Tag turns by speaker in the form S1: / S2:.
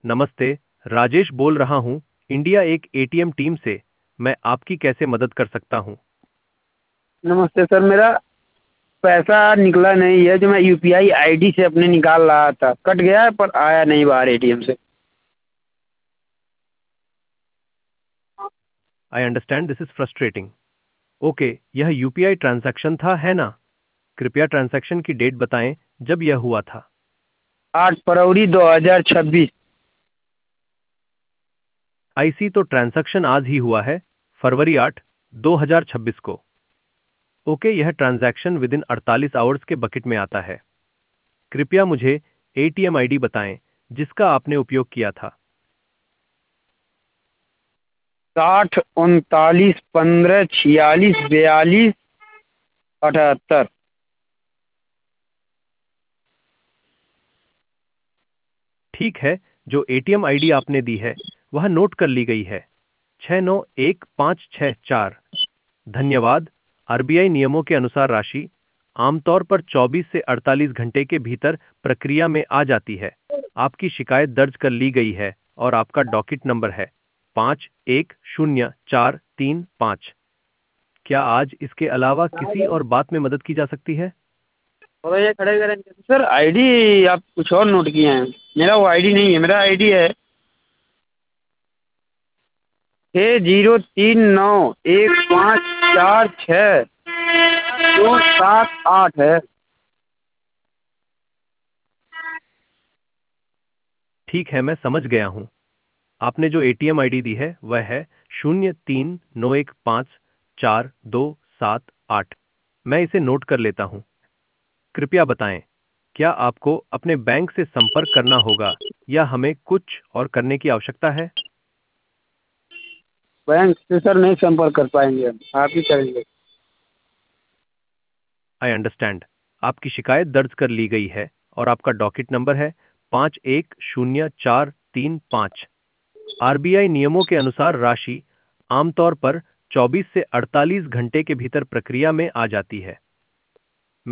S1: नमस्ते, राजेश बोल रहा हूँ, इंडिया एक एटीएम टीम से। मैं आपकी कैसे मदद कर सकता हूँ?
S2: नमस्ते सर। मेरा पैसा निकला नहीं है जो मैं यूपीआई आईडी से अपने निकाल रहा था। कट गया है पर आया नहीं बाहर एटीएम से।
S1: I understand this is frustrating. Okay, यह यूपीआई ट्रांजैक्शन था, है ना? कृपया ट्रांजैक्शन की डेट बताएं जब यह हुआ था।
S2: 8 फरवरी 2026।
S1: आईसी तो ट्रांजैक्शन आज ही हुआ है, फरवरी 8, 2026 को। ओके, यह ट्रांजैक्शन विद इन 48 आवर्स के बकेट में आता है। कृपया मुझे एटीएम आईडी बताएं जिसका आपने उपयोग किया था।
S2: 60 39 15 46 42 78।
S1: ठीक है, जो एटीएम आईडी आपने दी है वह नोट कर ली गई है, 691564। धन्यवाद। आरबीआई नियमों के अनुसार राशि आमतौर पर 24 से 48 घंटे के भीतर प्रक्रिया में आ जाती है। आपकी शिकायत दर्ज कर ली गई है और आपका डॉकेट नंबर है 510435। क्या आज इसके अलावा किसी और बात में मदद की जा सकती है?
S2: और ये खड़े करें सर। आईडी आप कुछ और नोट किए हैं। मेरा वो आईडी नहीं है। मेरा आईडी है 60391546 278 है।
S1: ठीक है, मैं समझ गया हूँ। आपने जो एटीएम आईडी दी है वह है 039154 278। मैं इसे नोट कर लेता हूँ। कृपया बताएं, क्या आपको अपने बैंक से संपर्क करना होगा या हमें कुछ और करने की आवश्यकता है?
S2: बैंक से सर नहीं संपर्क कर पाएंगे हम। आप ही करेंगे।
S1: I understand. आपकी शिकायत दर्ज कर ली गई है और आपका डॉकेट नंबर है 510435। आरबीआई नियमों के अनुसार राशि आमतौर पर 24 से 48 घंटे के भीतर प्रक्रिया में आ जाती है।